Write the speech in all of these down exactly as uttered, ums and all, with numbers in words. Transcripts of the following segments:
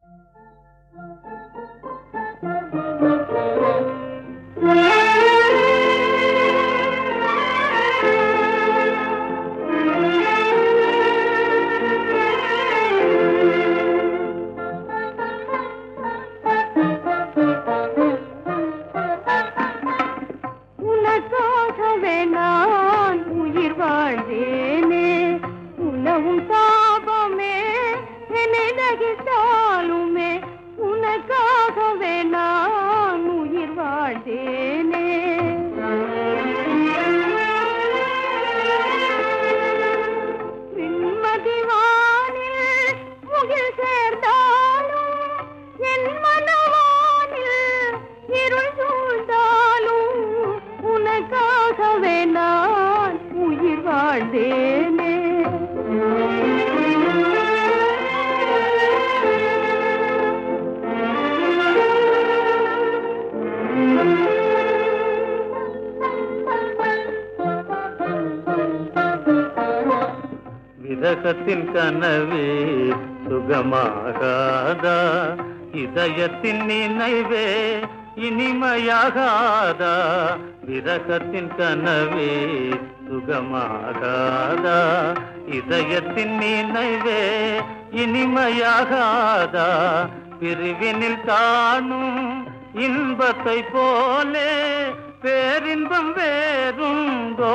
விரகத்தின் கனவே சுகமாகாதா, இதயத்தின் நினைவே இனிமையாகாதா. விரகத்தின் கனவே சுகமாகாதா, இதயத்தின் நினைவே இனிமையாகாதா. பிரிவினில் காணும் இன்பத்தை போலே பேரின்பம் வேறுண்டோ.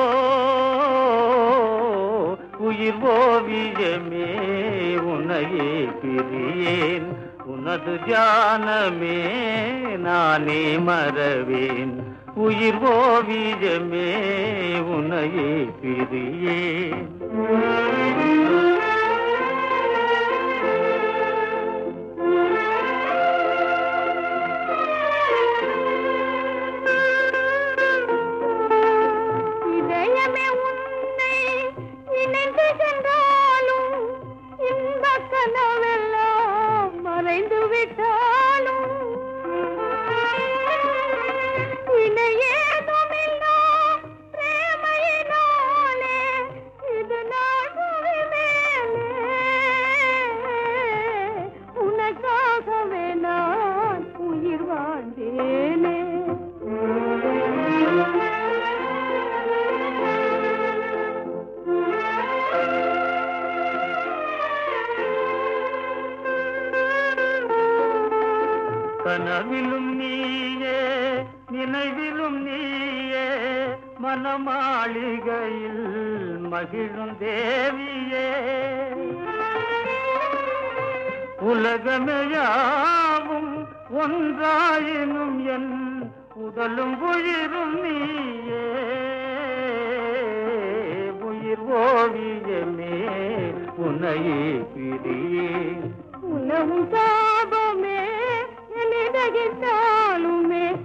உயிர் ஓவியமே உன்னையே பிரியேன், உனது தியானமே நானே மறவேன். உயிர் ஓவியமே உன்னையே பிரியேன். கனவிலும் நீயே நினைவிலும் நீயே, மனமாளிகையில் மகிழும் தேவியே. உலகமையாவும் ஒன்றாயினும் என் உடலும் உயிரும் நீயே. உயிர் ஓவியமே உன்னையே பிரியேன். உலகும் சாபமே எளிதாலுமே